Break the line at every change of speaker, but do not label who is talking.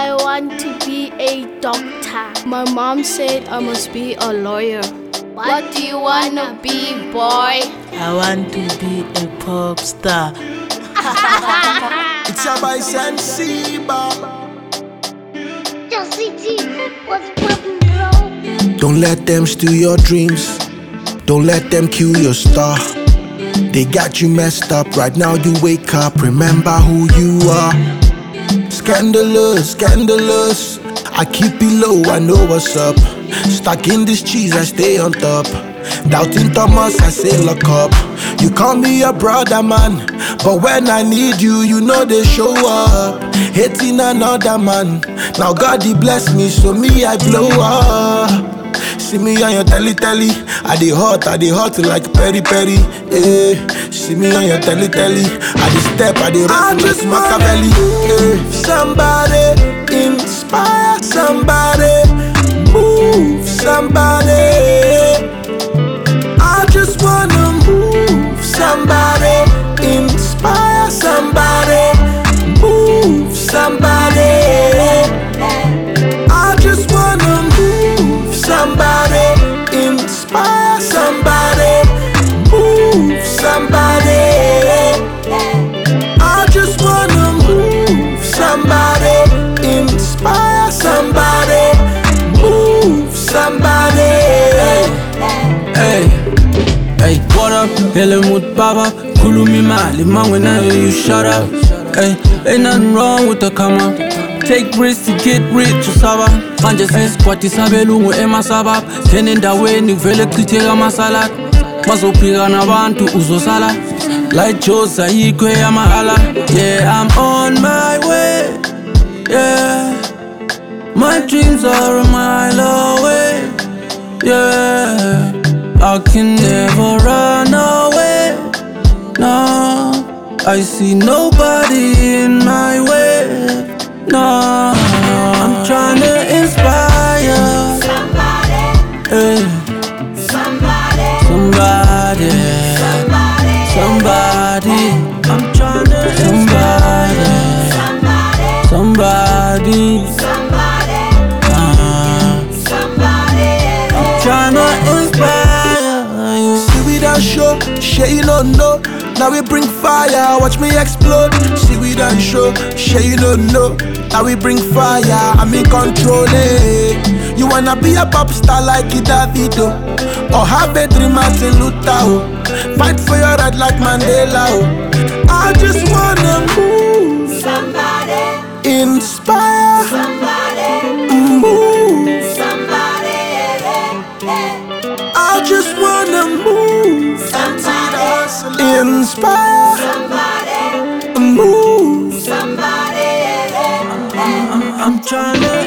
I want to be a doctor.
My mom said I must be a lawyer.
What do you wanna be, boy?
I want to be a pop star.
It's a by Sensiba.
Yo, CT, what's poppin', bro?
Don't let them steal your dreams. Don't let them kill your star. They got you messed up. Right now you wake up, remember who you are. Scandalous, scandalous. I keep it low, I know what's up. Stuck in this cheese, I stay on top. Doubting Thomas, I say lock up. You call me a brother, man, but when I need you, you know they show up. Hating another man. Now God he bless me, so me I blow up. See me on your telly, I dey hot like peri peri. See me on your telly, I dey step, I dey rock like Machiavelli. Somebody inspire somebody, move somebody. I just wanna move somebody, inspire somebody, move somebody. I just wanna move somebody, inspire somebody, move somebody. I just wanna move somebody, inspire somebody, move somebody.
Hey, what up? Helmut Baba, Kulumi Mali, man, when you shut up. Hey, ain't nothing wrong with the come up. Take risks to get rich, Saba. Manje says, Kwati Sabelu, Emma Sabab. Kenenda way, Nivele Kritega Masalat. Mazopiga Nabantu, Uzo Sala. Like Josa, Ikwe Yamahala. Yeah, I'm on my way. Yeah, my dreams are a mile away. Yeah, I can never run away. No, I see nobody in my way. No, I'm trying to inspire
Somebody,
hey,
somebody,
somebody, somebody. I'm trying to somebody, somebody, I'm trying to inspire you.
See we done show, share you don't know. Now we bring fire, watch me explode. See we done show, share you don't know. Now we bring fire, I'm in control. You wanna be a pop star like Davido, or have a dream Martin Luther, oh. Fight for your right like Mandela, oh. I just wanna move
somebody,
inspire
somebody,
move.
somebody,
I just wanna move inspire
somebody,
move.
somebody.
I'm trying to